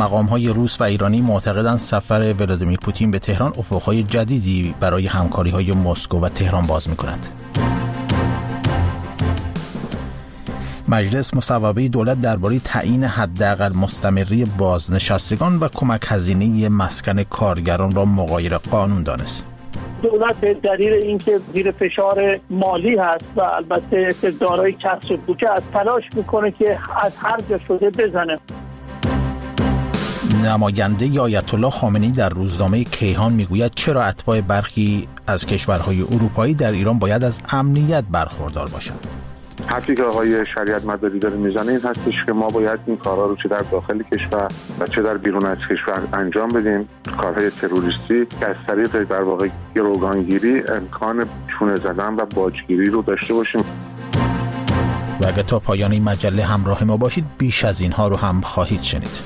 مقام‌های روس و ایرانی معتقدند سفر ولادیمیر پوتین به تهران افق‌های جدیدی برای همکاری‌های مسکو و تهران باز می‌کند. مجلس مصوبه دولت درباره تعیین حداقل مستمری بازنشستگان و کمک هزینه مسکن کارگران را مغایر قانون دانست. دولت به دلیل اینکه زیر فشار مالی هست و البته دارای کسر بودجه از تلاش میکنه که از هر جا شده بزنه. نماینده آیت الله خامنه‌ای در روزنامه کیهان میگوید چرا اتباع برخی از کشورهای اروپایی در ایران باید از امنیت برخوردار باشند. حرفی که آقای شریعت مداری داره میزنه این هستش که ما باید این کارها رو چه در داخل کشور و چه در بیرون از کشور انجام بدیم. کارهای تروریستی که از طریق در واقع گروگانگیری امکان چونه زدن و باجگیری رو داشته باشیم. و اگه تا پایان این مجله همراه ما باشید بیش از اینها رو هم خواهید شنید.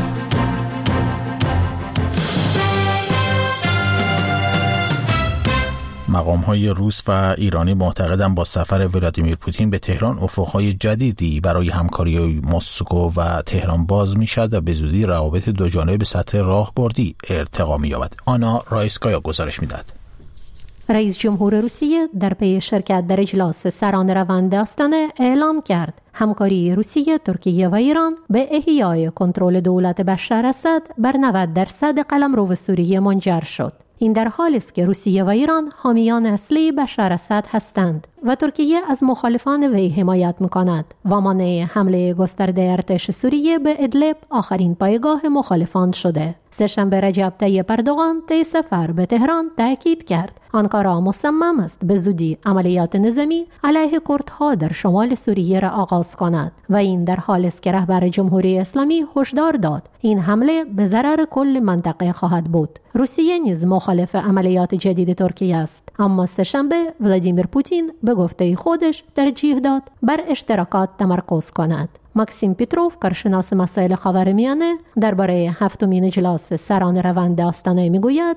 مقام‌های روس و ایرانی معتقدند با سفر ولادیمیر پوتین به تهران افق‌های جدیدی برای همکاری مسکو و تهران باز می‌شود و به زودی روابط دوجانبه به سطح راهبردی ارتقا می‌یابد. آنا رایسکایا گزارش می‌دهد. رئیس جمهور روسیه در پی شرکت در اجلاس سران روند آستانه اعلام کرد همکاری روسیه، ترکیه و ایران به احیای کنترل دولت بشار اسد بر 90% قلمرو سوریه منجر شد. این در حالی است که روسیه و ایران حامیان اصلی بشار اسد هستند و ترکیه از مخالفان وی حمایت می‌کند و مانع حمله گسترده ارتش سوریه به ادلب آخرین پایگاه مخالفان شده. سه‌شنبه رجب طیب اردوغان طی سفر به تهران تاکید کرد آنکارا مصمم است به زودی عملیات نظامی علیه کردها در شمال سوریه را آغاز کند و این در حالی است که رهبر جمهوری اسلامی هشدار داد این حمله به ضرر کل منطقه خواهد بود. روسیه نیز مخالف عملیات جدید ترکیه است، اما سه‌شنبه ولادیمیر پوتین به گفته خودش ترجیح داد بر اشتراکات تمرکز کند. ماکسیم پیتروف، کارشناس مسائل خاورمیانه، درباره هفتمین اجلاس سران روند آستانه میگوید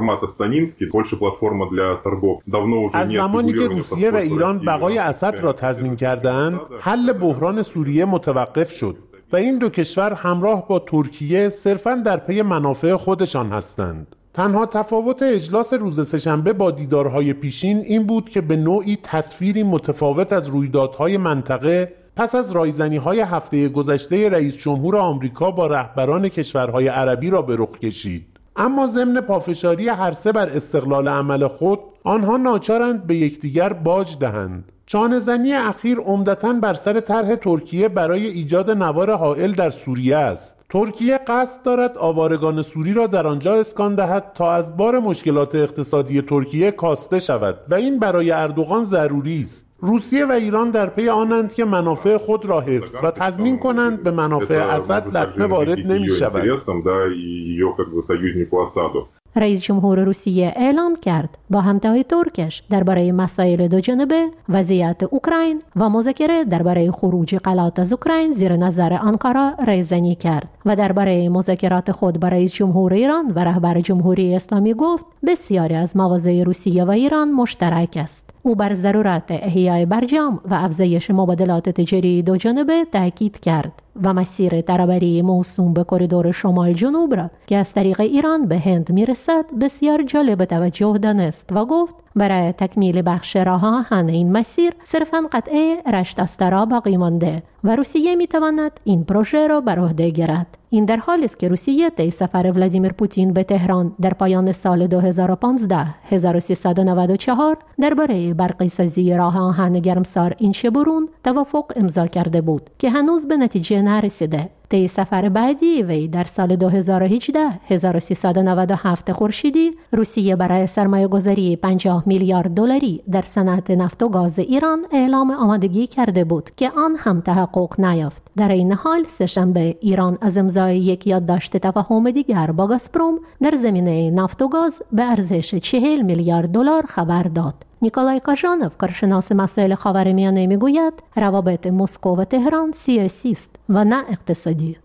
از زمانی که روسیه و ایران بقای اسد را تضمین کردند، حل بحران سوریه متوقف شد و این دو کشور همراه با ترکیه صرفاً در پی منافع خودشان هستند. تنها تفاوت اجلاس روز سه‌شنبه با دیدارهای پیشین این بود که به نوعی تصویری متفاوت از رویدادهای منطقه پس از رایزنی‌های هفته گذشته رئیس جمهور آمریکا با رهبران کشورهای عربی را به رخ کشید. اما ضمن پافشاری هر سه بر استقلال عمل خود، آنها ناچارند به یکدیگر باج دهند. چانه‌زنی اخیر عمدتاً بر سر طرح ترکیه برای ایجاد نوار حائل در سوریه است. ترکیه قصد دارد آوارگان سوری را در آنجا اسکان دهد تا از بار مشکلات اقتصادی ترکیه کاسته شود و این برای اردوغان ضروری است. روسیه و ایران در پی آنند که منافع خود را حفظ و تضمین کنند به منافع اسد لطمه وارد نمی شود. رئیس جمهور روسیه اعلام کرد با همتای ترکش درباره مسائل دوجانبه، وضعیت اوکراین و مذاکره درباره خروج قلات از اوکراین زیر نظر آنکارا رایزنی کرد و درباره مذاکرات خود با رئیس جمهور ایران و رهبر جمهوری اسلامی گفت بسیاری از مواضع روسیه و ایران مشترک است. او بر ضرورت احیای برجام و افزایش مبادلات تجاری دوجانبه تاکید کرد و مسیر ترابری موسوم به کریدور شمال جنوب را که از طریق ایران به هند میرسد بسیار جالب توجه دانست و گفت برای تکمیل بخش راه آهن این مسیر صرفاً قطعه رشت استرا باقی مانده و روسیه میتواند این پروژه را بر عهده گیرد. این در حالی است که روسیه طی سفر ولادیمیر پوتین به تهران در پایان سال 2015 1394 درباره برقی سازی راه آهن گرمسار اینشهبرون توافق امضا کرده بود که هنوز به نتیجه نرسیده. طی سفر بعدی وی در سال 2018 1397 خورشیدی روسیه برای سرمایه‌گذاری 50 میلیارد دلاری در صنعت نفت و گاز ایران اعلام آمادگی کرده بود که آن هم تحقق نیافت. در این حال سه‌شنبه ایران از امضای یک یادداشت تفاهم دیگر با گازپروم در زمینه نفت و گاز به ارزش 40 میلیارد دلار خبر داد. نیکولای کاژانوف کارشناس مسائل خاورمیانه میگوید روابط مسکو و تهران سیاسی است و نه اقتصادی.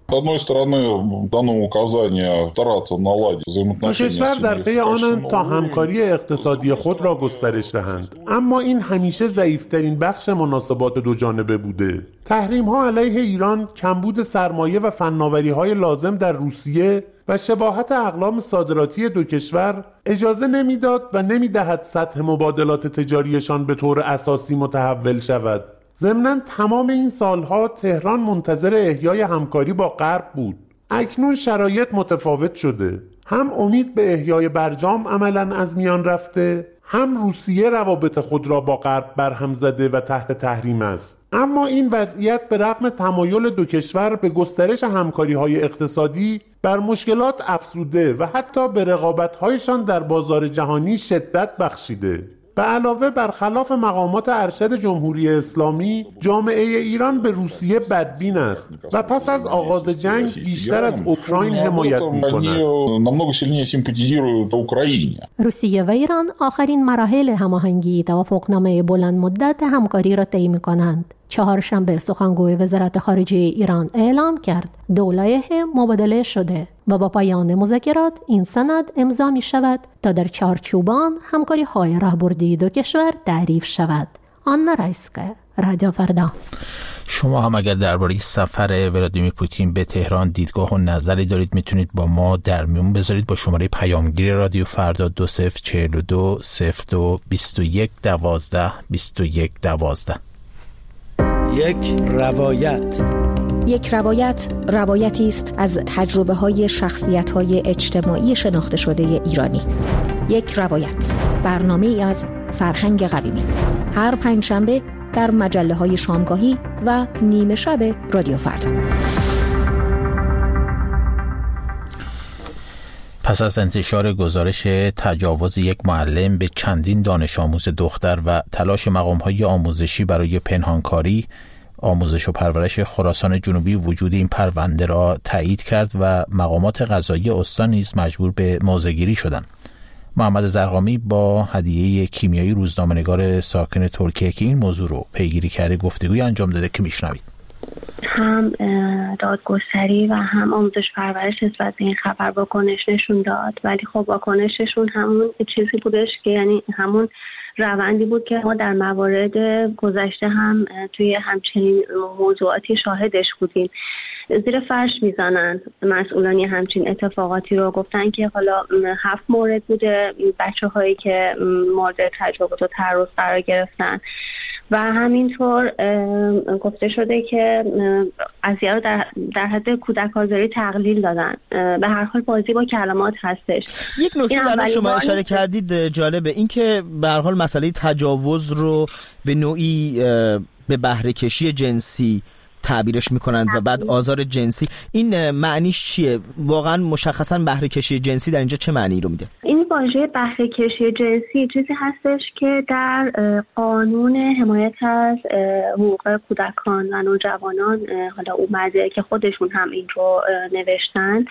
دو کشور در پی آنند تا همکاری اقتصادی خود را گسترش دهند، اما این همیشه ضعیف‌ترین بخش مناسبات دو جانبه بوده. تحریم‌ها علیه ایران، کمبود سرمایه و فناوری‌های لازم در روسیه و شباهت اقلام صادراتی دو کشور اجازه نمیداد و نمیدهد سطح مبادلات تجاریشان به طور اساسی متحول شود. ضمناً تمام این سالها تهران منتظر احیای همکاری با غرب بود. اکنون شرایط متفاوت شده. هم امید به احیای برجام عملاً از میان رفته، هم روسیه روابط خود را با غرب برهم زده و تحت تحریم است. اما این وضعیت به رغم تمایل دو کشور به گسترش همکاری‌های اقتصادی بر مشکلات افزوده و حتی به رقابت‌هایشان در بازار جهانی شدت بخشیده. به علاوه برخلاف مقامات ارشد جمهوری اسلامی، جامعه ایران به روسیه بدبین است و پس از آغاز جنگ بیشتر از اوکراین حمایت می‌کند. روسیه و ایران آخرین مراحل هماهنگی توافقنامه بلند مدت همکاری را طی می‌کنند. چهارشنبه سخنگوی وزارت خارجه ایران اعلام کرد دو لایحه مبادله شده و با پایان مذاکرات این سند امضا می شود تا در چارچوب آن همکاری های راهبردی دو کشور تعریف شود. آنا رایسکا، رادیو فردا. شما هم اگر درباره سفر ولادیمیر پوتین به تهران دیدگاه و نظری دارید میتونید با ما در میون بذارید با شماره پیامگیر رادیو فردا 2042 02 21 12 21 12. یک روایت روایتی است از تجربه‌های شخصیت‌های اجتماعی شناخته شده ایرانی. یک روایت، برنامه‌ای از فرهنگ قویمی. هر پنجشنبه در مجله‌های شامگاهی و نیمه شب رادیو فردا. پس از انتشار گزارش تجاوز یک معلم به چندین دانش آموز دختر و تلاش مقام‌های آموزشی برای پنهانکاری، آموزش و پرورش خراسان جنوبی وجود این پرونده را تایید کرد و مقامات قضایی استان نیز مجبور به موضع‌گیری شدند. محمد زرقامی با هدیه کیمیایی روزنامه‌نگار ساکن ترکیه که این موضوع رو پیگیری کرده گفتگوی انجام داده که میشنوید. هم دادگستری و هم آموزش پرورش نسبت به این خبر واکنش نشون داد، ولی خب واکنششون همون چیزی بودش که یعنی همون روندی بود که ما در موارد گذشته هم توی همچنین موضوعاتی شاهدش بودیم. زیر فرش میزنن مسئولانی همچین اتفاقاتی رو. گفتن که حالا 7 مورد بوده بچه‌هایی که مورد تجاوز و تعرض قرار گرفتن و همینطور گفته شده که قضیه رو در حد کودک آزاری تقلیل دادن. به هر حال بازی با کلمات هستش. یک نکته الان شما اشاره کردید جالبه، این که به هر حال مسئله تجاوز رو به نوعی به بهره کشی جنسی تعبیرش میکنند و بعد آزار جنسی. این معنیش چیه؟ واقعا مشخصا بهره کشی جنسی در اینجا چه معنی رو میده؟ این واژه بهره کشی جنسی چیزی هستش که در قانون حمایت از حقوق کودکان و نوجوانان حالا اومده که خودشون هم این رو نوشتن،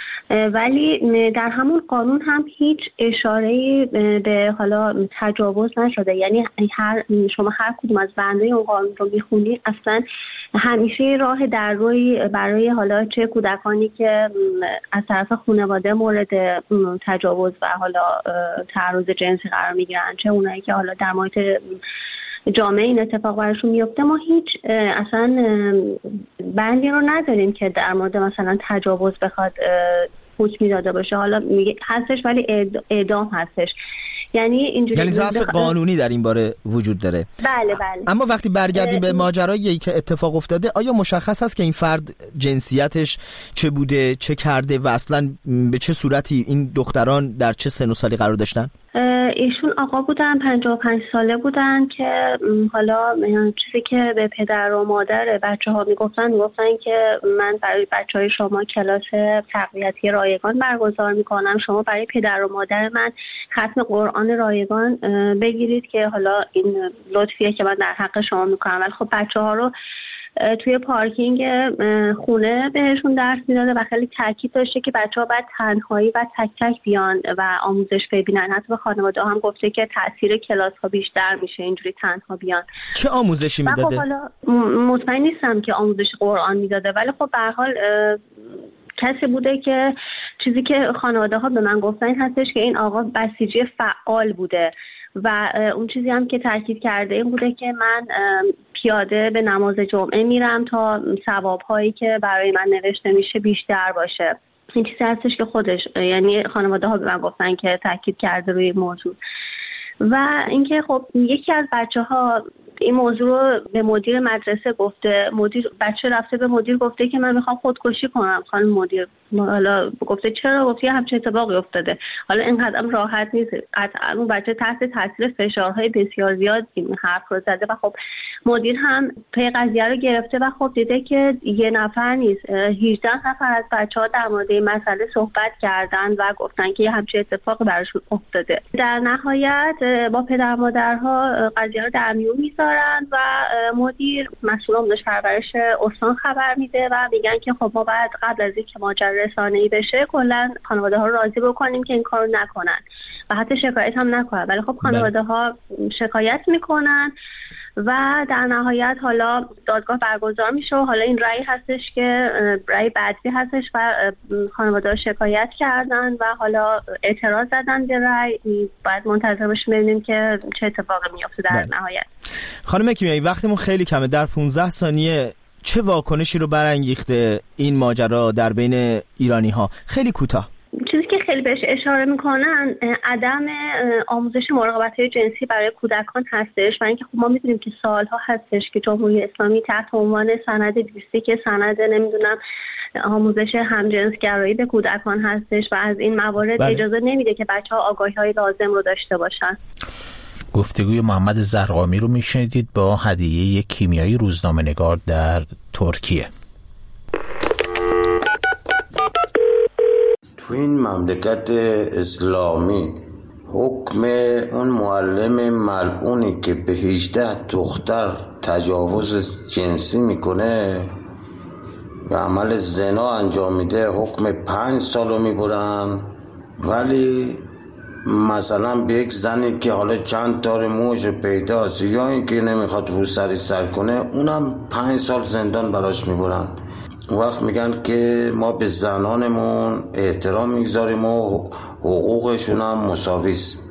ولی در همون قانون هم هیچ اشاره‌ای به حالا تجاوز نشده. یعنی شما هر کدوم از بندهای اون قانون رو میخونید اصلا همیشه راه در روی برای حالا چه کودکانی که از طرف خانواده مورد تجاوز و حالا تعرض جنسی قرار میگیرن، چه اونایی که حالا در محیط جامعه این اتفاق براشون میفته، ما هیچ اصلا بندی رو نداریم که در مورد مثلا تجاوز بخواد حکمی داده باشه. حالا هستش ولی اعدام هستش. یعنی ضعف قانونی در این باره وجود داره. بله. اما وقتی برگردیم به ماجرایی که اتفاق افتاده، آیا مشخص هست که این فرد جنسیتش چه بوده، چه کرده و اصلا به چه صورتی این دختران در چه سن و سالی قرار داشتن؟ ایشون آقا بودن، 55 ساله بودن که حالا چیزی که به پدر و مادر بچه‌ها میگفتن که من برای بچه‌های شما کلاس تقویتی رایگان برگزار میکنم، شما برای پدر و مادر من ختم قرآن رایگان بگیرید که حالا این لطفیه که من در حق شما میکنم. ولی خب بچه‌ها رو توی پارکینگ خونه بهشون درس میداده و خیلی تاکید داشته که بچه‌ها باید تنهایی و تک تک بیان و آموزش ببینن. حتی به خانواده هم گفته که تاثیر کلاس‌ها بیشتر میشه اینجوری تنها بیان. چه آموزشی میداده؟ حالا مطمئن نیستم که آموزش قرآن میداده، ولی خب به هر حال کسی بوده که چیزی که خانواده ها به من گفتن این هستش که این آقا بسیجی فعال بوده و اون چیزی هم که تاکید کرده این بوده که من پیاده به نماز جمعه میرم تا ثواب‌هایی که برای من نوشته میشه بیشتر باشه. این چیزی هستش که خودش، یعنی خانواده ها به من گفتن که تاکید کرده روی موضوع. و اینکه خب یکی از بچه‌ها این موضوع رو به مدیر مدرسه گفته. بچه رفته به مدیر گفته که من میخوام خودکشی کنم. خانم مدیر حالا گفته چرا؟ گفته همچین اتفاقی افتاده. حالا اینقدر راحت نیست، قطعا اون بچه تحت تاثیر فشارهای بسیار زیاد این حرف رو زده و خب مدیر هم پی قضیه رو گرفته و خب دیده که یه نفر نیست 18 نفر از بچه‌ها در مورد این مسئله صحبت کردن و گفتن که همچین اتفاقی براشون افتاده. در نهایت با پدر مادرها قضیه رو در میون میذارن و مدیر مسئول آموزش پرورش استان خبر میده و میگن که خب ما بعد قبل از اینکه ماجرا رسانه‌ای بشه کلا خانواده ها رو راضی بکنیم که این کارو نکنن و حتی شکایت هم نکنن. ولی خب خانواده ها شکایت میکنن و در نهایت حالا دادگاه برگزار میشه و حالا این رأی هستش که رأی بعدی هستش و خانواده ها شکایت کردن و حالا اعتراض زدن به رأی. باید منتظر باشیم ببینیم که چه اتفاقی میفته در نهایت. خانم کیمیایی وقتمون خیلی کمه، در 15 ثانیه چه واکنشی رو برانگیخته این ماجرا در بین ایرانی ها؟ خیلی کوتاه. چیزی که خیلی بهش اشاره میکنن عدم آموزش مراقبت‌های جنسی برای کودکان هستش و اینکه خب ما میدونیم که سالها هستش که جمهوری اسلامی تحت عنوان سند 20 که سند نمیدونم آموزش همجنسگرایی به کودکان هستش و از این موارد اجازه نمیده که بچه‌ها آگاهی‌های لازم رو داشته باشن. گفتگوی محمد زرقامی رو میشنیدید با هدیه کیمیایی روزنامه‌نگار در ترکیه. تو این مملکت اسلامی حکم اون معلم ملعونی که به 18 دختر تجاوز جنسی میکنه و عمل زنا انجام میده حکم 5 سالو میبرن، ولی مثلا به یک زنی که حالا چند تار موش پیداست یا اینکه نمیخواد روسری سر کنه اونم 5 سال زندان براش میبرن. وقت میگن که ما به زنانمون احترام میگذاریم و حقوقشون هم مساویست.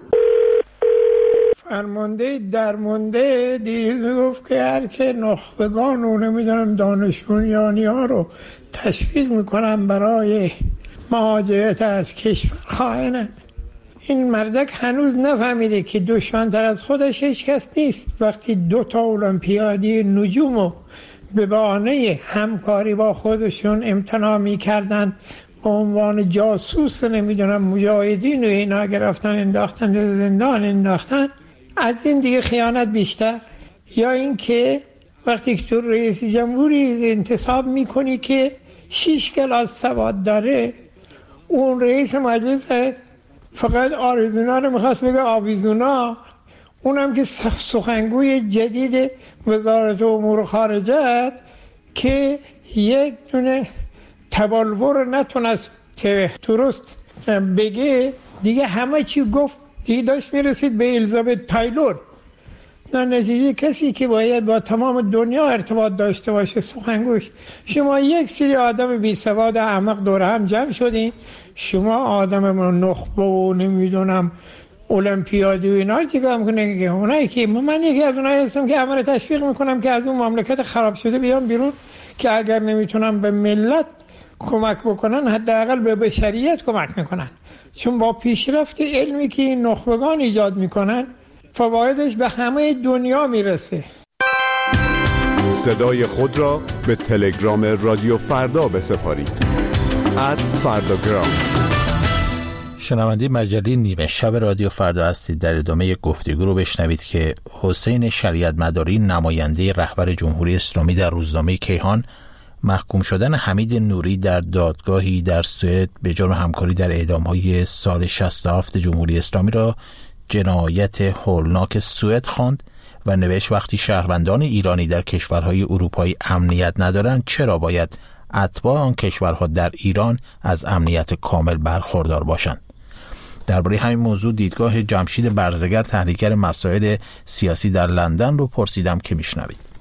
فرمانده درمانده دیروز میگفت که هر که نخبگان و نمیدونم دانش بنیانی ها رو تشویق میکنن برای مهاجرت از کشور خائنن. این مردک هنوز نفهمیده که دشمن‌تر از خودش هیچ کس نیست. وقتی 2 المپیادی نجومو به بهانه همکاری با خودشون امتناع می‌کردن به عنوان جاسوس نمیدونم مجاهدین و اینا گرفتن انداختن زندان انداختن، از این دیگه خیانت بیشتر. یا این که وقتی که تو رئیس جمهوری انتصاب میکنی که 6 کلاس سواد داره، اون رئیس مجلس فقط آریزونا رو میخواست بگه آویزونا، اونم که سخنگوی جدید وزارت امور خارجه که یک دونه تبالور نتونست درست بگه، دیگه همه چی گفت، دیگه داشت میرسید به الیزابت تایلور. در نتیجه کسی که باید با تمام دنیا ارتباط داشته باشه سخنگوش، شما یک سری آدم بی سواد احمق دور هم جمع شدین، شما آدم نخبه و نمیدونم المپیادی و اینا چیکار میکنه؟ که اونایی که من یکی از اونایی هستم که همه تشویق میکنم که از اون مملکت خراب شده بیان بیرون، که اگر نمیتونم به ملت کمک بکنن حداقل به بشریت کمک میکنن، چون با پیشرفت علمی که این نخبگان ایجاد میکنن فوایدش به همه دنیا میرسه. صدای خود را به تلگرام رادیو فردا بسپارید. @فرداگرام. شنونده مجله نیمه شب رادیو فردا هستید. در ادامه گفتگو رو بشنوید که حسین شریعت مداری، نماینده رهبر جمهوری اسلامی در روزنامه کیهان، محکوم شدن حمید نوری در دادگاهی در سوئد به جرم همکاری در اعدام‌های سال 67 جمهوری اسلامی را جنایت هولناک سوئد خواند و نوشت وقتی شهروندان ایرانی در کشورهای اروپایی امنیت ندارند چرا باید اتباع آن کشورها در ایران از امنیت کامل برخوردار باشند؟ درباره همین موضوع دیدگاه جمشید برزگر تحلیلگر مسائل سیاسی در لندن رو پرسیدم که میشنوید.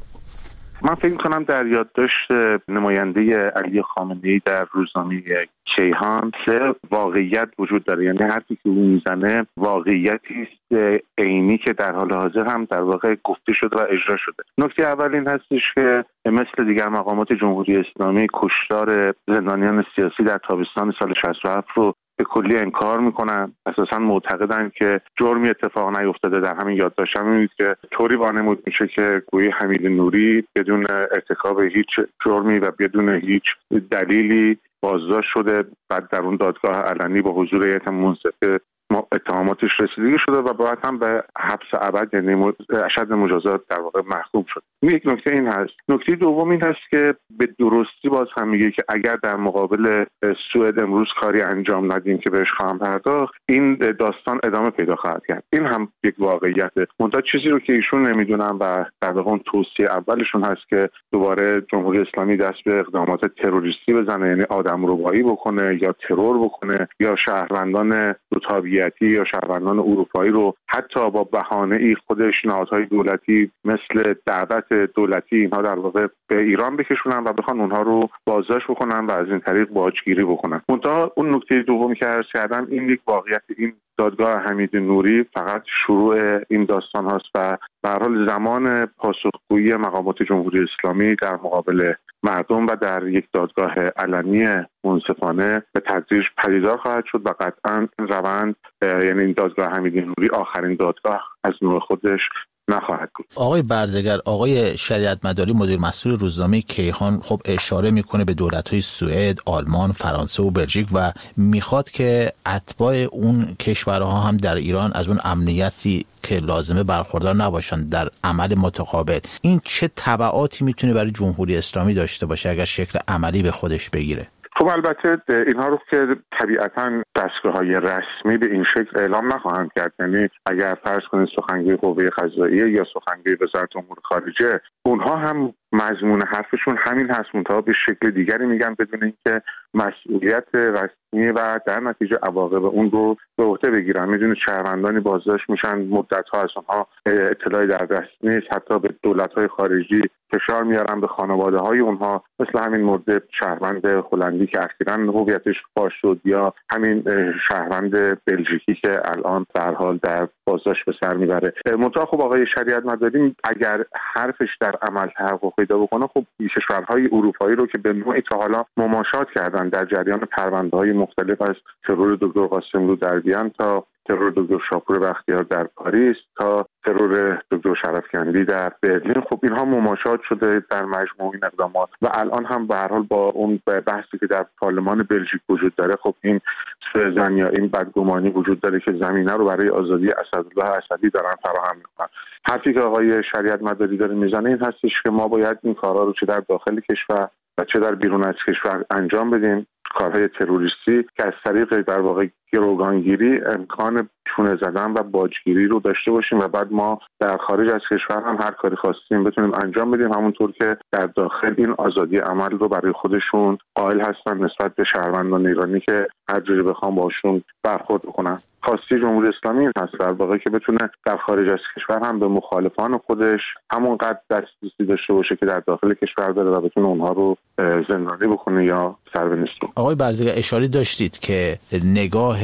من فکر کنم در یادداشت نماینده علی خامنه‌ای در روزنامه کیهان سه واقعیت وجود داره، یعنی حرفی که اون میزنه واقعیتی است عینی که در حال حاضر هم در واقع گفته شده و اجرا شده. نکته اول این هستش که مثل دیگر مقامات جمهوری اسلامی کشتار زندانیان سیاسی در تابستان سال 67 رو به کلی انکار میکنن. اساسا معتقدن که جرمی اتفاق نیفتاده. در همین یادداشت هم میبینید که طوری وانمود میشه که گویی حمید نوری بدون ارتکاب هیچ جرمی و بدون هیچ دلیلی بازداشت شده، بعد در اون دادگاه علنی با حضور هیئت منصفه اتهاماتش رسیدگی شده و بعد هم به حبس ابد یعنی اشد مجازات در واقع محکوم شد. یک نکته این هست. نکته دوم این هست که به درستی باز هم میگه که اگر در مقابل سوئد امروز کاری انجام ندیم که بهش خواهم پرداخت، این داستان ادامه پیدا خواهد کرد. این هم یک واقعیته. منتها چیزی رو که ایشون نمیدونن و در واقع اون توصیه اولشون هست که دوباره جمهوری اسلامی دست به اقدامات تروریستی بزنه، یعنی آدمربایی بکنه یا ترور بکنه یا شهروندان دوتابیتی یا شهروندان اروپایی رو حتی با بهانه‌ای خودش نهادهای دولتی مثل دعوت دولتی اینها در واقع به ایران بکشونن و بخوان اونها رو بازداشت بکنن و از این طریق باجگیری بکنن. منتها اون نکته دومی که عرض کردم این یک واقعیت، این دادگاه حمید نوری فقط شروع این داستان هاست و به هر حال زمان پاسخگویی مقامات جمهوری اسلامی در مقابل مردم و در یک دادگاه علنی منصفانه به تدریج پدیدار خواهد شد و قطعا روند یعنی این دادگاه حمید نوری آخرین دادگاه از نوع خودش نخواهد بود. آقای برزگر، آقای شریعت مداری مدیر مسئول روزنامه کیهان خب اشاره میکنه به دولت‌های سوئد، آلمان، فرانسه و بلژیک و میخواد که اتباع اون کشورها هم در ایران از اون امنیتی که لازمه برخوردار نباشن در عمل متقابل. این چه تبعاتی میتونه برای جمهوری اسلامی داشته باشه اگر شکل عملی به خودش بگیره؟ خب البته اینها رو که طبیعتاً دستگاه‌های رسمی به این شکل اعلام نخواهند کرد. یعنی اگر فرض کنید سخنگوی قوه قضاییه یا سخنگوی وزارت امور خارجه اونها هم مضمون حرفشون همین هست، منتها به شکل دیگری میگن بدون اینکه مسئولیت رسمی و در نتیجه عواقب اون رو به عهده بگیرن. میدونید شهروندانی بازداشت میشن، مدت‌ها از اونها اطلاعی در دست نیست، حتی به دولت‌های خارجی فشار میارن به خانواده‌های اونها، مثل همین مورد شهروند هلندی که اخیراً هویتش فاش شد یا همین شهروند بلژیکی که الان در حال در بازداشت به سر میبره. منتها خب آقای شریعت مداری اگر حرفش در عمل تحقق پیدا بکنه، خب کشورهای اروپایی رو که به نوعی تا حالا مماشات کردن در جریان پرونده‌های مختلف از ترور دکتر قاسم رودرگیان تا ترور دکتر شاپور بختیار در پاریس تا ترور دکتر شرفکندی در برلین، خب اینها مماشات شده در مجموع این اقدامات و الان هم به هر حال با اون بحثی که در پارلمان بلژیک وجود داره، خب این سوءظن یا این بدگمانی وجود داره که زمینه رو برای آزادی اسدالله اسدی دارن فراهم میکنن. حرفی که آقای شریعت مداری داره میزنه این هستش که ما باید این کارها رو چه در داخل کشور و چه در بیرون از کشور انجام بدیم، کارهای تروریستی که از طریق در واقع گروگانگیری امکان چونه زدن و باجگیری رو داشته باشیم و بعد ما در خارج از کشور هم هر کاری خواستیم بتونیم انجام بدیم، همونطور که در داخل این آزادی عمل رو برای خودشون قائل هستن نسبت به شهروندان ایرانی که هر جوری بخوام باشون برخورد بکنن. خواسته جمهوری اسلامی هست در واقع که بتونه در خارج از کشور هم به مخالفان خودش همونقدر دسترسی داشته باشه که در داخل کشور داره و بتونه اونها رو زندانی بکنه یا سر بنشونه. آقای برزگر اشاره داشتید که نگاه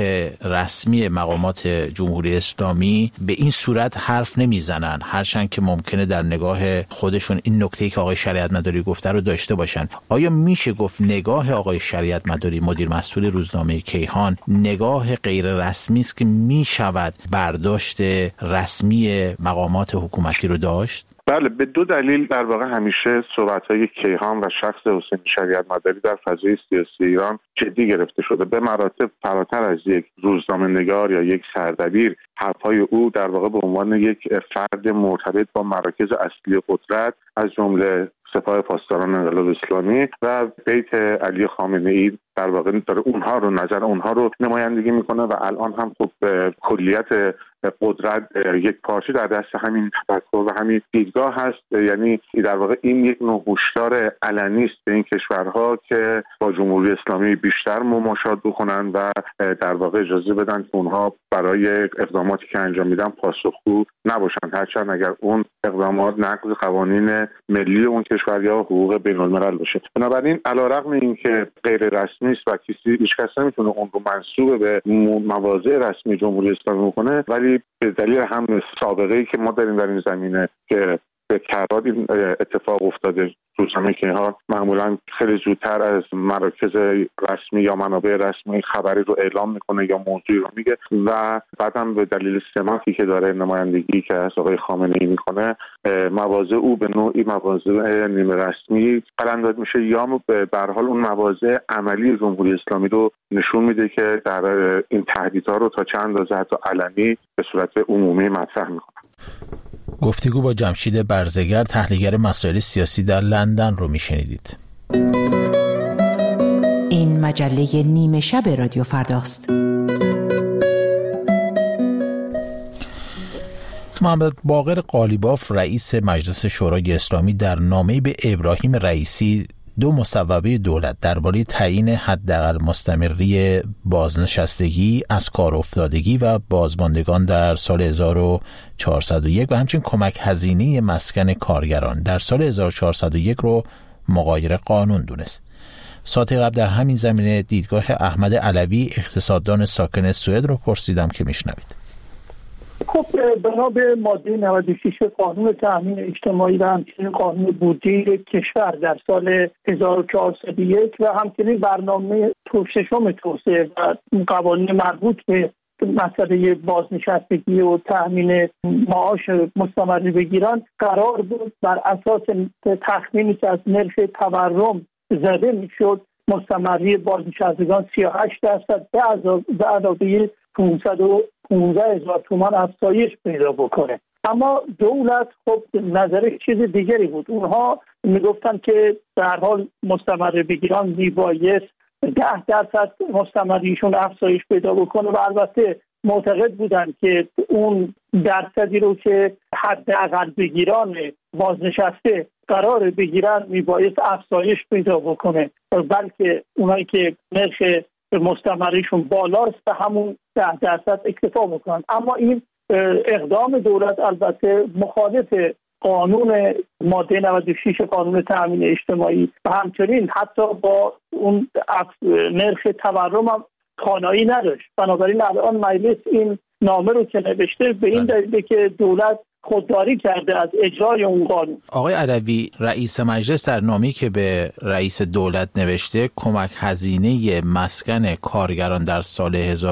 رسمی مقامات جمهوری اسلامی به این صورت حرف نمیزنن، هرچند که ممکنه در نگاه خودشون این نکته‌ای که آقای شریعت مداری گفته رو داشته باشن. آیا میشه گفت نگاه آقای شریعت مداری مدیر مسئول روزنامه کیهان نگاه غیر رسمی است که میشود برداشت رسمی مقامات حکومتی رو داشت؟ بله، به دو دلیل در واقع همیشه صحبت‌های کیهان و شخص حسین شریعت مداری در فضای سیاسی ایران جدی گرفته شده. به مراتب فراتر از یک روزنامه‌نگار یا یک سردبیر، حرف‌های او در واقع به عنوان یک فرد مرتبط با مراکز اصلی قدرت از جمله سپاه پاسداران انقلاب اسلامی و بیت علی خامنه‌ای در واقع داره اونها رو نظر اونها رو نمایندگی میکنه و الان هم خب کلیت قدرت یک پارچه در دست همین تفکر و همین دیدگاه هست. یعنی در واقع این یک نوع هشدار علنی است به این کشورها که با جمهوری اسلامی بیشتر مماشات بکنن و در واقع اجازه بدن که اونها برای اقداماتی که انجام میدن پاسخگو نباشن، هرچند اگر اون اقدامات نقض قوانین ملی اون کشور یا حقوق بین الملل باشه. بنابراین علیرغم اینکه غیر رسمی است و هیچ کس نمیتونه اون رو منسوب به مواضع رسمی جمهوری اسلامی بکنه، ولی به دلیل هم سابقه‌ای که ما داریم در این زمینه که به کرات این اتفاق افتاده، روزنامه که ها معمولا خیلی زودتر از مراکز رسمی یا منابع رسمی خبری رو اعلام میکنه یا موضوعی رو میگه و بعدم به دلیل سمتی که داره نمایندگی که از آقای خامنه‌ای میکنه، مواضع او به نوعی مواضع نیمه رسمی قلمداد میشه یا به هر حال اون مواضع عملی جمهوری اسلامی رو نشون میده که در این تهدیدها رو تا چند اندازه حتی علنی به صورت عمومی مطرح میکنه. گفتگو با جمشید برزگر، تحلیلگر مسائل سیاسی در لندن رو میشنیدید. این مجله نیمه شب رادیو فرداست. محمد باقر قالیباف رئیس مجلس شورای اسلامی در نامه‌ای به ابراهیم رئیسی 2 مصوبه دولت درباره تعیین حداقل مستمری بازنشستگی، از کار افتادگی و بازماندگان در سال 1401 و همچنین کمک هزینه مسکن کارگران در سال 1401 رو مغایر قانون دونست. ساعت قبل در همین زمینه دیدگاه احمد علوی، اقتصاددان ساکن سوئد رو پرسیدم که میشنوید. خب بنا به ماده 96 قانون تامین اجتماعی و همچنین قانون بودجه کشور در سال 1401 و همچنین برنامه ششم توسعه و قوانین مربوط به مسئله بازنشستگی و تامین معاش مستمری بگیرن، قرار بود بر اساس تخمینی که از نرخ تورم زده میشد مستمری بازنشستگان 38% به علاوه 515,000 تومان افزایش پیدا بکنه. اما دولت خب نظرش چیز دیگری بود. اونها میگفتن که در حال مستمر بگیران میبایست 10% مستمریشون افزایش پیدا بکنه و البته معتقد بودن که اون درصدی رو که حداقل بگیران بازنشسته قرار بگیرن میبایست افزایش پیدا بکنه، بلکه اونایی که نرخ مستمریشون بالاست به همون 10% اکتفا بکنن. اما این اقدام دولت البته مخالف قانون ماده 96 قانون تامین اجتماعی و همچنین حتی با اون نرخ تورم هم خانایی نداشت. بنابراین الان مجلس این نامه رو که نوشته به این دلیل که دولت خودداری کرده از اجرای اون قانون. آقای علوی، رئیس مجلس در نامه‌ای که به رئیس دولت نوشته کمک هزینه مسکن کارگران در سال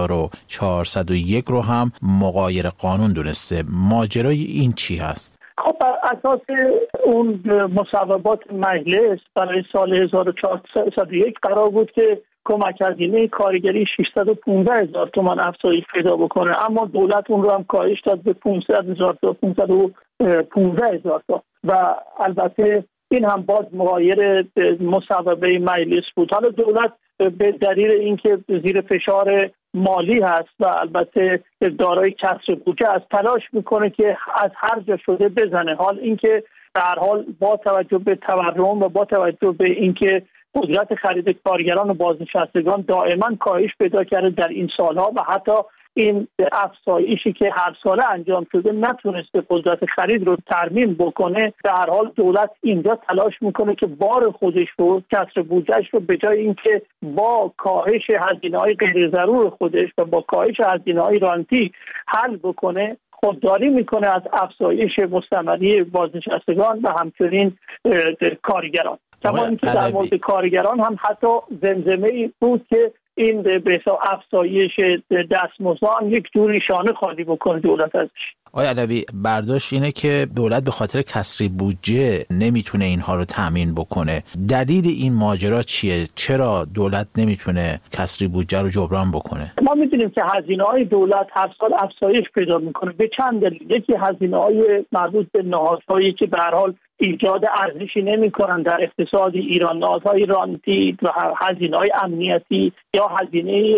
1401 رو هم مغایر قانون دونسته. ماجرای این چی هست؟ خب بر اساس اون مصوبات مجلس برای سال 1401 قرار بود که کمک هزینه کارگری 615,000 تومان افزایش پیدا بکنه، اما دولت اون رو هم کاهش داد به 500,000 تا 515,000 تا و البته این هم باز مغایر مصوبه مجلس بود. حالا دولت به دلیل اینکه زیر فشار مالی هست و البته دارای کسر بودجه از تلاش میکنه که از هر جا شده بزنه. حال اینکه در حال با توجه به تورم و با توجه به اینکه قدرت خرید کارگران و بازنشستگان دائما کاهش پیدا کرده در این سالها و حتی این افزایشی که هر ساله انجام شده نتونسته قدرت خرید رو ترمیم بکنه، در حال دولت اینجا تلاش میکنه که بار خودش رو، کسر بودجهش رو به جای اینکه با کاهش هزینه‌های غیر ضرور خودش و با کاهش هزینه‌های رانتی حل بکنه، خودداری میکنه از افزایش مستمری بازنشستگان و همچنین کارگران. کما اینکه در مورد کارگران هم حتی زمزمه‌ای بود که این به حساب افزایش دستمزد یک جوری شانه خالی بکنه دولت ازش. آقای علوی، برداشت اینه که دولت به خاطر کسری بودجه نمیتونه اینها رو تامین بکنه. دلیل این ماجرا چیه؟ چرا دولت نمیتونه کسری بودجه رو جبران بکنه؟ ما میدونیم که هزینه‌های دولت هر سال افزایش پیدا میکنه به چند دلیل. یکی هزینه‌های مربوط به نهادهایی که به هر حال ایجاد ارزشی نمی‌کنند در اقتصاد ایران، نهادهای رانتی و هزینه‌های امنیتی یا هزینه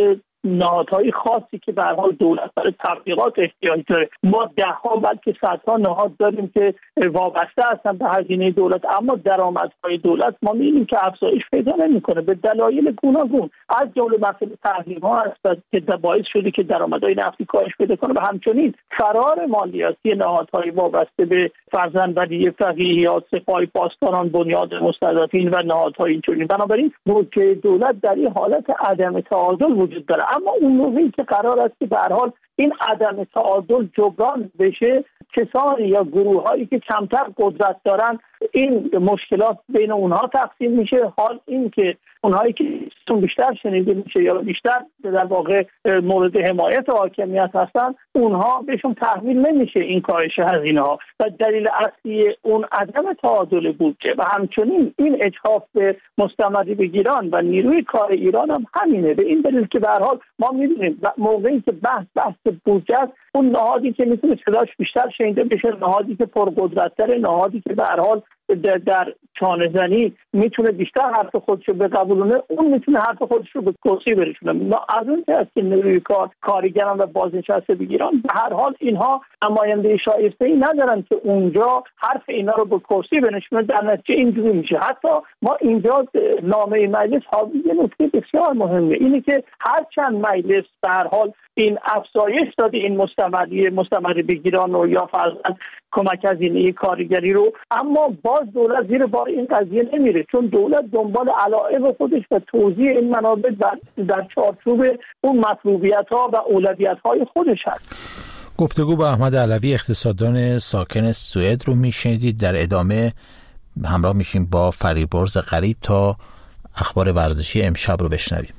نهادهای خاصی که به هر حال دولت برای تبلیغات احتیاج داره. ما ده‌ها بلکه صدها نهاد داریم که وابسته هستن به هزینه دولت، اما درآمدهای دولت ما می‌بینیم که افزایش پیدا نمی‌کنه به دلایل گوناگون، از جمله مسئله تحریم‌ها است که باعث شده که درآمدهای نفتی کاهش پیدا کنه و همچنین فرار مالیاتی نهادهای وابسته به فرزندولی فقیه یا سپاه پاسداران، بنیاد مستضعفین و نهادهای اینچنین. بنابراین بودجه دولت در این حالت عدم تعادل وجود داره، اما اون موقعی که قرار است که به هر حال این عدم تعادل جبران بشه، کسانی یا گروه‌هایی که کمتر قدرت دارن این مشکلات بین اونها تقسیم میشه. حال این که اونهایی که بیشتر شنیده میشه یا بیشتر در واقع مورد حمایت حاکمیت هستن، اونها بهشون تحمیل نمیشه این کاهش هزینه ها و دلیل اصلی اون عدم تعادل بودجه و همچنین این اجحاف به مستمری بگیران و نیروی کار ایران هم همینه. به این دلیل که به هر حال ما می‌بینیم موقعی که بحث بودجه است، اون نهادی که میتونه صداش بیشتر شنیده بشه، نهادی که پرقدرت‌تره، نهادی که به هر حال در چانه زنی میتونه بیشتر حرف خودشو بقبولونه، اون میتونه حرف خودشو به کرسی برسونه. ما از اون هست که نیروی کارگران و بازنشسته بگیران به هر حال اینها نماینده شایسته‌ای ندارن که اونجا حرف اینا رو به کرسی بنشونه. در نتیجه اینجوری میشه. حتی ما اینجا نامه مجلس حاوی یه نکته بسیار مهمه، اینه که هر چند مجلس به هر حال این افزایش داده این مستمری بگیران و یا فرضاً کمک هزینه کارگری رو، اما باز دولت زیر بار این قضیه نمیره، چون دولت دنبال علایق خودش و توزیع این منابع در چارچوب اون مطلوبیت‌ها و اولویت‌های خودش هست. گفتگو با احمد علوی، اقتصاددان ساکن سوئد رو میشنیدید. در ادامه همراه میشیم با فریبرز غریب تا اخبار ورزشی امشب رو بشنویم.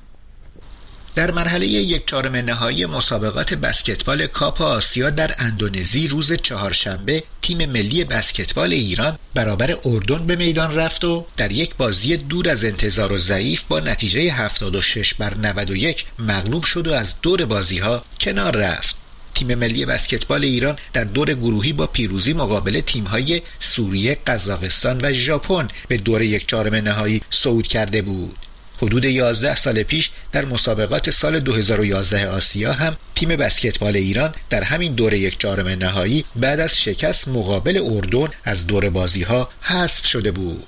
در مرحله 1/4 نهایی مسابقات بسکتبال کاپ آسیا در اندونزی روز چهارشنبه تیم ملی بسکتبال ایران برابر اردن به میدان رفت و در یک بازی دور از انتظار و ضعیف با نتیجه 76-91 مغلوب شد و از دور بازی‌ها کنار رفت. تیم ملی بسکتبال ایران در دور گروهی با پیروزی مقابل تیم‌های سوریه، قزاقستان و ژاپن به دور 1/4 نهایی صعود کرده بود. حدود 11 سال پیش در مسابقات سال 2011 آسیا هم تیم بسکتبال ایران در همین دور 1/4 نهایی بعد از شکست مقابل اردن از دور بازی‌ها حذف شده بود.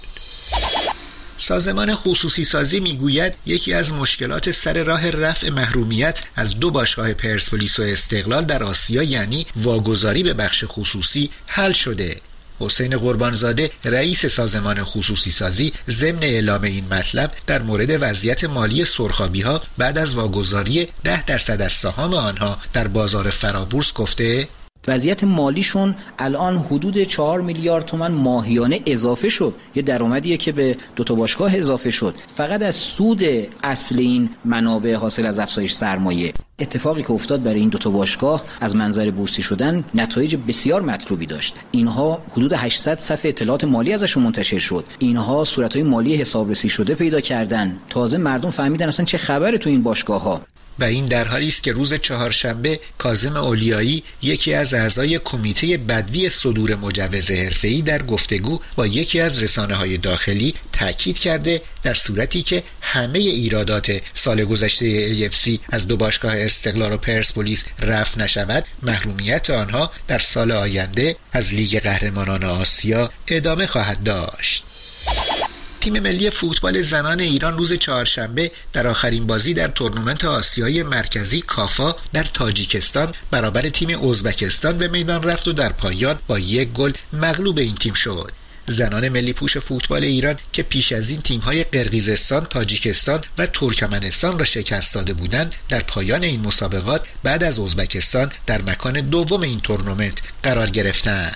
سازمان خصوصی سازی میگوید یکی از مشکلات سر راه رفع محرومیت از 2 باشگاه پرسپولیس و استقلال در آسیا، یعنی واگذاری به بخش خصوصی، حل شده. حسین قربانزاده رئیس سازمان خصوصی سازی ضمن اعلام این مطلب در مورد وضعیت مالی سرخابی‌ها بعد از واگذاری 10% از سهام آنها در بازار فرابورس گفته وضعیت مالیشون الان حدود 4 میلیارد تومان ماهیانه اضافه شد. یه درآمدیه که به 2 باشگاه اضافه شد. فقط از سود اصل این منابع حاصل از افزایش سرمایه. اتفاقی که افتاد برای این 2 باشگاه از منظر بورسی شدن نتایج بسیار مطلوبی داشت. اینها حدود 800 صفحه اطلاعات مالی ازشون منتشر شد. اینها صورت‌های مالی حسابرسی شده پیدا کردن. تازه مردم فهمیدن اصلا چه خبره تو این باشگاه‌ها. و این در حالی است که روز چهارشنبه کاظم اولیایی، یکی از اعضای کمیته بدوی صدور مجوز حرفه‌ای، در گفتگو با یکی از رسانه‌های داخلی تاکید کرده در صورتی که همه ایرادات سال گذشته AFC از 2 باشگاه استقلال و پرسپولیس رفع نشود، محرومیت آنها در سال آینده از لیگ قهرمانان آسیا ادامه خواهد داشت. تیم ملی فوتبال زنان ایران روز چهارشنبه در آخرین بازی در تورنمنت آسیای مرکزی کافا در تاجیکستان برابر تیم ازبکستان به میدان رفت و در پایان با 1 گل مغلوب این تیم شد. زنان ملی پوش فوتبال ایران که پیش از این تیم‌های قرقیزستان، تاجیکستان و ترکمنستان را شکست داده بودند، در پایان این مسابقات بعد از ازبکستان در مکان دوم این تورنمنت قرار گرفتند.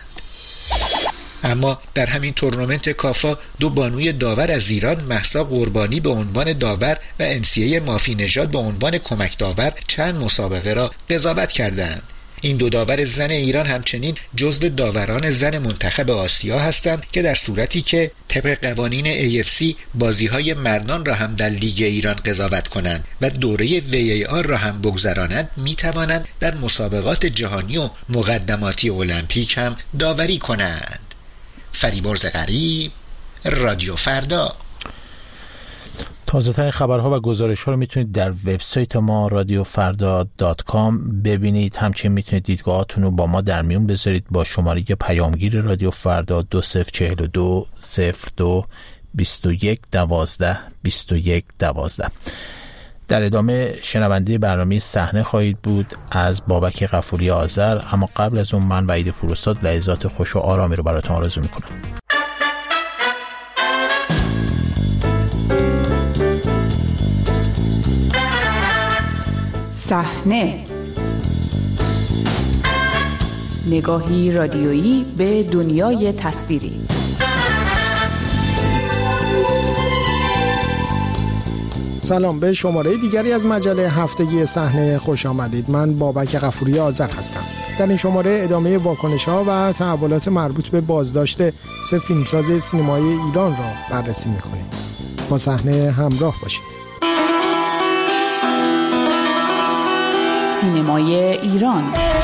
اما در همین تورنمنت کافا 2 بانوی داور از ایران، مهسا قربانی به عنوان داور و انسیه مافی نژاد به عنوان کمک داور، چند مسابقه را قضاوت کردند. این 2 داور زن ایران همچنین جزو داوران زن منتخب آسیا هستند که در صورتی که طبق قوانین AFC بازی‌های مردان را هم در لیگ ایران قضاوت کنند و دوره VAR را هم بگذرانند، می‌توانند در مسابقات جهانی و مقدماتی المپیک هم داوری کنند. فریبرز غریب، رادیو فردا. تازه‌ترین خبرها و گزارش‌ها رو میتونید در وبسایت ما radiofarda.com ببینید. همچنین میتونید دیدگاهاتون رو با ما در میون بذارید با شماره پیامگیر رادیو فردا 2042 02 21 12 21 12. در ادامه شنونده برنامه صحنه خواهید بود از بابک غفوری آذر، اما قبل از اون من وحید پوراستاد لحظات خوش و آرامی رو براتون آرزو میکنم. صحنه، نگاهی رادیویی به دنیای تصویری. سلام، به شماره دیگری از مجله هفتگی صحنه خوش آمدید. من بابک غفوری آذر هستم. در این شماره ادامه واکنش‌ها و تحولات مربوط به بازداشت 3 فیلمساز سینمایی ایران را بررسی می‌کنیم. با صحنه همراه باشید. سینمای ایران.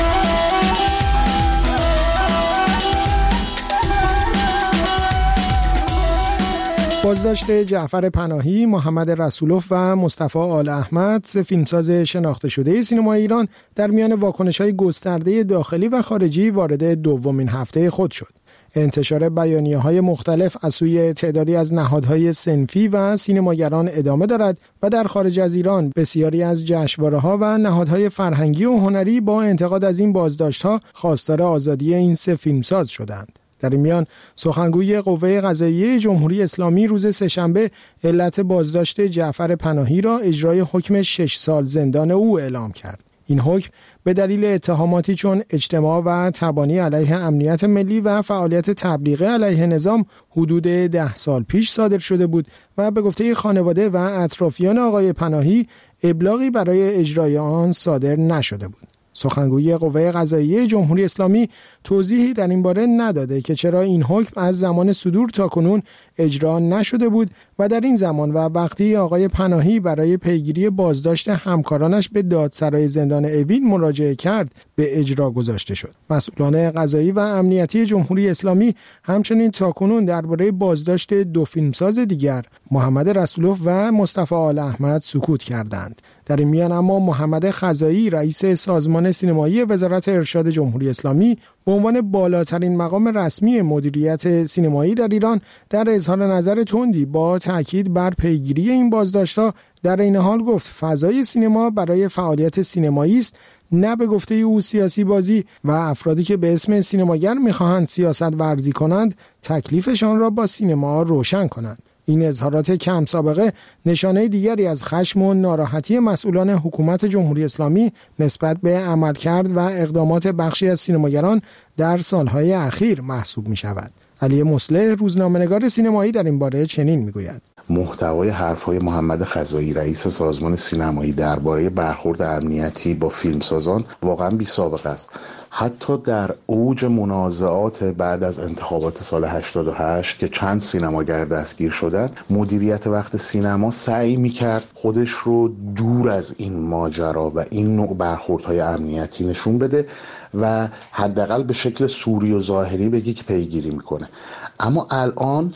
بازداشت جعفر پناهی، محمد رسولوف و مصطفی آل احمد، 3 فیلمساز شناخته شده سینمای ایران در میان واکنش‌های گسترده داخلی و خارجی وارد دومین هفته خود شد. انتشار بیانیه‌های مختلف از سوی تعدادی از نهادهای صنفی و سینماگران ادامه دارد و در خارج از ایران بسیاری از جشنواره‌ها و نهادهای فرهنگی و هنری با انتقاد از این بازداشت‌ها خواستار آزادی این 3 فیلمساز شدند. در این میان سخنگوی قوه قضاییه جمهوری اسلامی روز سه‌شنبه علت بازداشت جعفر پناهی را اجرای حکم 6 سال زندان او اعلام کرد. این حکم به دلیل اتهاماتی چون اجتماع و تبانی علیه امنیت ملی و فعالیت تبلیغی علیه نظام حدود 10 سال پیش صادر شده بود و به گفته خانواده و اطرافیان آقای پناهی ابلاغی برای اجرای آن صادر نشده بود. سخنگوی قوه قضاییه جمهوری اسلامی توضیحی در این باره نداده که چرا این حکم از زمان صدور تا کنون اجرا نشده بود و در این زمان و وقتی آقای پناهی برای پیگیری بازداشت همکارانش به دادسرای زندان اوین مراجعه کرد به اجرا گذاشته شد. مسئولان قضایی و امنیتی جمهوری اسلامی همچنین تا کنون درباره بازداشت 2 فیلمساز دیگر محمد رسولوف و مصطفی آل احمد سکوت کردند. در این میان اما محمد خزایی رئیس سازمان سینمایی وزارت ارشاد جمهوری اسلامی به عنوان بالاترین مقام رسمی مدیریت سینمایی در ایران در اظهار نظر تندی با تاکید بر پیگیری این بازداشت‌ها در این حال گفت فضای سینما برای فعالیت سینمایی است، نه به گفته او سیاسی بازی و افرادی که به اسم سینماگر می‌خواهند سیاست ورزی کنند تکلیفشان را با سینما روشن کنند. این اظهارات کم سابقه نشانه دیگری از خشم و ناراحتی مسئولان حکومت جمهوری اسلامی نسبت به عملکرد و اقدامات بخشی از سینماگران در سالهای اخیر محسوب می شود. علی مصلح روزنامه‌نگار سینمایی در این باره چنین میگوید: محتوای حرف‌های محمد خزایی رئیس سازمان سینمایی درباره برخورد امنیتی با فیلمسازان واقعا بی‌سابقه است. حتی در اوج منازعات بعد از انتخابات سال 88 که چند سینماگر دستگیر شدند، مدیریت وقت سینما سعی می‌کرد خودش رو دور از این ماجرا و این نوع برخوردهای امنیتی نشون بده و حداقل به شکل سوری و ظاهری بگی که پیگیری میکنه. اما الان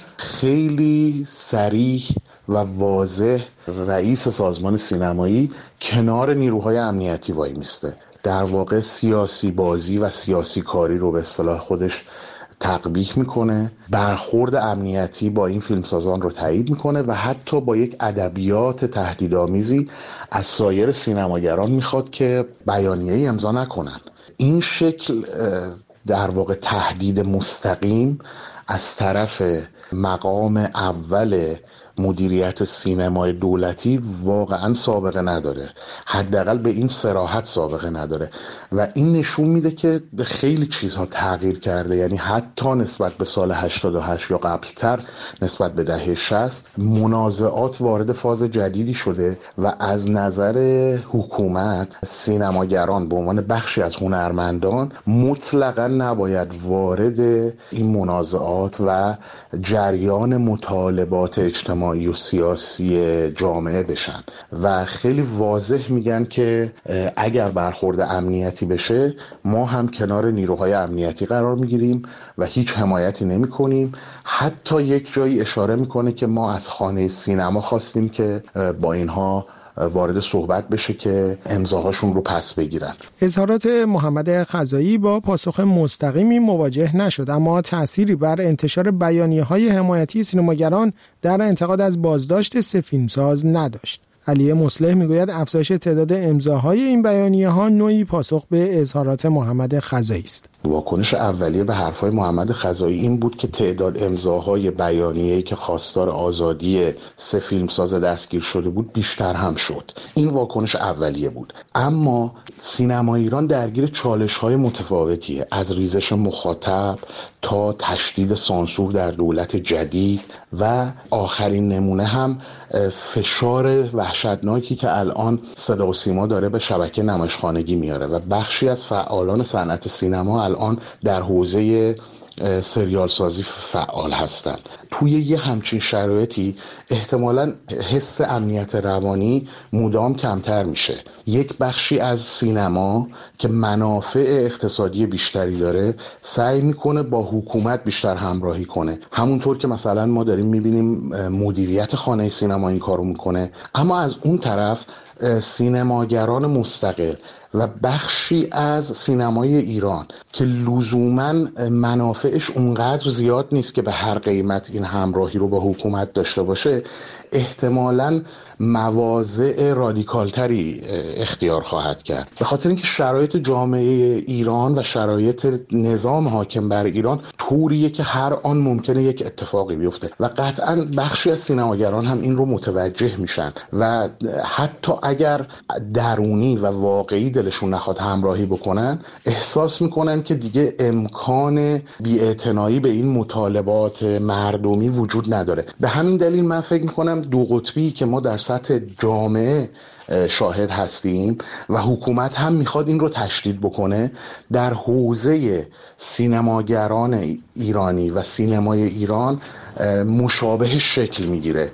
خیلی صریح و واضح رئیس سازمان سینمایی کنار نیروهای امنیتی وای میسته. در واقع سیاسی بازی و سیاسی کاری رو به اصطلاح خودش تقبیح میکنه، برخورد امنیتی با این فیلمسازان رو تایید میکنه و حتی با یک ادبیات تهدیدآمیزی از سایر سینماگران میخواد که بیانیه‌ای امضا نکنن. این شکل در واقع تهدید مستقیم از طرف مقام اول مدیریت سینمای دولتی واقعا سابقه نداره، حداقل به این صراحت سابقه نداره و این نشون میده که خیلی چیزها تغییر کرده. یعنی حتی نسبت به سال 88 یا قبلتر نسبت به دهه 60 منازعات وارد فاز جدیدی شده و از نظر حکومت سینماگران به عنوان بخشی از هنرمندان مطلقا نباید وارد این منازعات و جریان مطالبات اجتماعی اجتماعی و سیاسی جامعه بشن و خیلی واضح میگن که اگر برخورد امنیتی بشه ما هم کنار نیروهای امنیتی قرار میگیریم و هیچ حمایتی نمی کنیم. حتی یک جایی اشاره میکنه که ما از خانه سینما خواستیم که با اینها وارد صحبت بشه که امضاهاشون رو پس بگیرن. اظهارات محمد خزایی با پاسخ مستقیمی مواجه نشد، اما تأثیری بر انتشار بیانیه‌های حمایتی سینماگران در انتقاد از بازداشت سه فیلمساز نداشت. علی مصلح میگوید افزایش تعداد امضاهای این بیانیه‌ها نوعی پاسخ به اظهارات محمد خزایی است. واکنش اولیه به حرفهای محمد خزایی این بود که تعداد امضاهای بیانیه‌ای که خواستار آزادی سه فیلمساز دستگیر شده بود بیشتر هم شد. این واکنش اولیه بود. اما سینما ایران درگیر چالش‌های متفاوتیه، از ریزش مخاطب تا تشدید سانسور در دولت جدید و آخرین نمونه هم فشار وحشتناکی که الان صدا و سیما داره به شبکه نمایشخانگی میاره و بخشی از فعالان صنعت سینما الان در حوزه سریال سازی فعال هستن. توی یه همچین شرایطی احتمالاً حس امنیت روانی مدام کمتر میشه. یک بخشی از سینما که منافع اقتصادی بیشتری داره سعی میکنه با حکومت بیشتر همراهی کنه، همونطور که مثلا ما داریم میبینیم مدیریت خانه سینما این کارو میکنه. اما از اون طرف سینماگران مستقل و بخشی از سینمای ایران که لزوماً منافعش اونقدر زیاد نیست که به هر قیمت این همراهی رو با حکومت داشته باشه، احتمالاً مواضع رادیکالتری اختیار خواهد کرد، به خاطر اینکه شرایط جامعه ایران و شرایط نظام حاکم بر ایران طوریه که هر آن ممکنه یک اتفاقی بیفته و قطعاً بخشی از سینماگران هم این رو متوجه میشن و حتی اگر درونی و واقعی دلشون نخواد همراهی بکنن، احساس میکنن که دیگه امکان بی‌اعتنایی به این مطالبات مردمی وجود نداره. به همین دلیل من فکر میکنم دو قطبی که ما در سطح جامعه شاهد هستیم و حکومت هم میخواد این رو تشدید بکنه، در حوزه سینماگران ایرانی و سینمای ایران مشابه شکل میگیره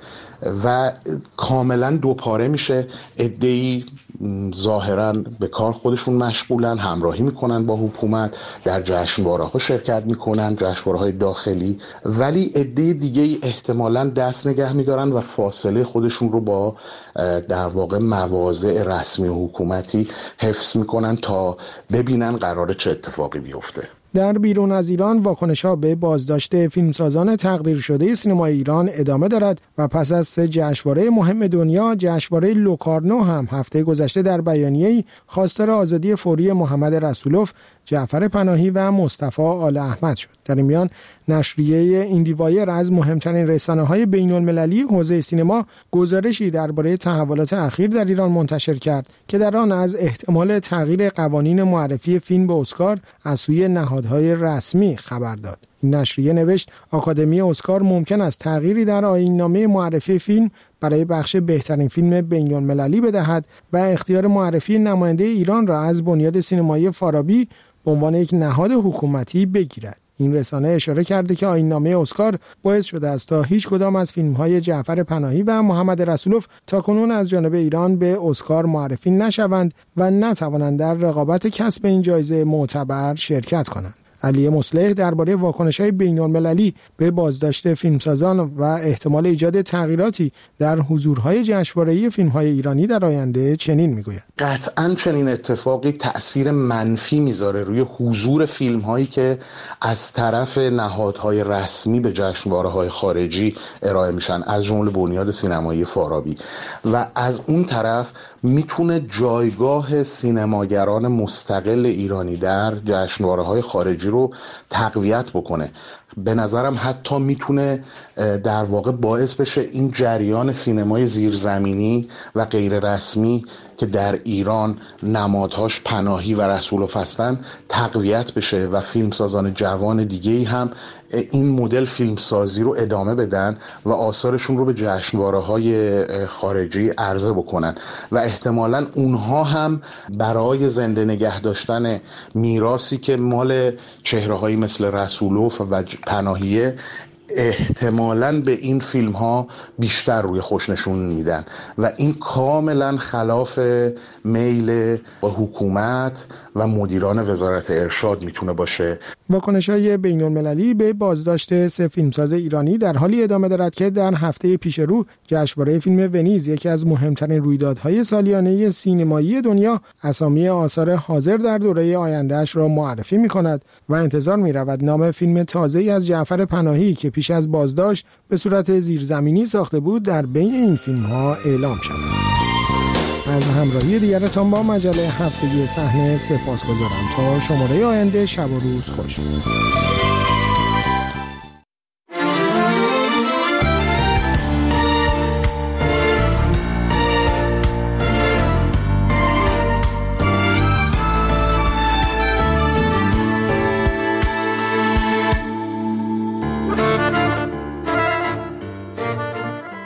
و کاملا دوپاره میشه. عده‌ای ظاهراً به کار خودشون مشغولن، همراهی میکنن با حکومت، در جشنواره‌ها شرکت میکنن، جشنواره‌های داخلی، ولی عده دیگه احتمالاً دست نگه میدارن و فاصله خودشون رو با در واقع مواضع رسمی و حکومتی حفظ میکنن تا ببینن قراره چه اتفاقی بیفته. در بیرون از ایران واکنش‌ها به بازداشت فیلمسازان تقدیر شده سینمای ایران ادامه دارد و پس از سه جشنواره مهم دنیا، جشنواره لوکارنو هم هفته گذشته در بیانیه‌ای خواستار آزادی فوری محمد رسولوف، جعفر پناهی و مصطفی آل احمد شد. در این میان نشریه ایندیوایر از مهمترین رسانه‌های بین‌المللی حوزه سینما گزارشی درباره تحولات اخیر در ایران منتشر کرد که در آن از احتمال تغییر قوانین معرفی فیلم به اسکار از سوی نهادهای رسمی خبر داد. این نشریه نوشت آکادمی اسکار ممکن است تغییری در آیین‌نامه معرفی فیلم برای بخش بهترین فیلم بین‌المللی بدهد و اختیار معرفی نماینده ایران را از بنیاد سینمایی فارابی به عنوان یک نهاد حکومتی بگیرد. این رسانه اشاره کرده که آیین‌نامه اسکار باعث شده است تا هیچ کدام از فیلم‌های جعفر پناهی و محمد رسولوف تاکنون از جانب ایران به اسکار معرفی نشوند و نتوانند در رقابت کسب این جایزه معتبر شرکت کنند. علی مصلح درباره واکنش‌های بین‌المللی به بازداشت فیلمسازان و احتمال ایجاد تغییراتی در حضورهای جشنواره‌ای فیلم‌های ایرانی در آینده چنین می‌گوید: قطعاً چنین اتفاقی تأثیر منفی میذاره روی حضور فیلم‌هایی که از طرف نهادهای رسمی به جشنواره‌های خارجی ارائه میشن، از جمله بنیاد سینمایی فارابی، و از اون طرف میتونه جایگاه سینماگران مستقل ایرانی در جشنواره‌های خارجی رو تقویت بکنه. به نظرم حتی میتونه در واقع باعث بشه این جریان سینمای زیرزمینی و غیر رسمی که در ایران نمادهاش پناهی و رسولوف هستن تقویت بشه و فیلمسازان جوان دیگه‌ای هم این مدل فیلمسازی رو ادامه بدن و آثارشون رو به جشنواره‌های خارجی عرضه بکنن و احتمالاً اونها هم برای زنده نگه داشتن میراثی که مال چهره‌هایی مثل رسولوف و پناهیه احتمالاً به این فیلم ها بیشتر روی خوش نشون میدن و این کاملا خلاف میل با حکومت و مدیران وزارت ارشاد میتونه باشه. واکنش‌های بین‌المللی به بازداشت 3 فیلمساز ایرانی در حالی ادامه دارد که در هفته پیش رو جشنواره فیلم ونیز، یکی از مهمترین رویدادهای سالیانه سینمایی دنیا، اسامی آثار حاضر در دوره آینده‌اش را معرفی می‌کند و انتظار می‌رود نام فیلم تازه‌ای از جعفر پناهی که پیش از بازداشت به صورت زیرزمینی ساخته بود در بین این فیلم‌ها اعلام شود. از همراهی دیگرتان با مجله هفتگی صحنه سپاسگزارم. تا شماره آینده، شب و روز خوش.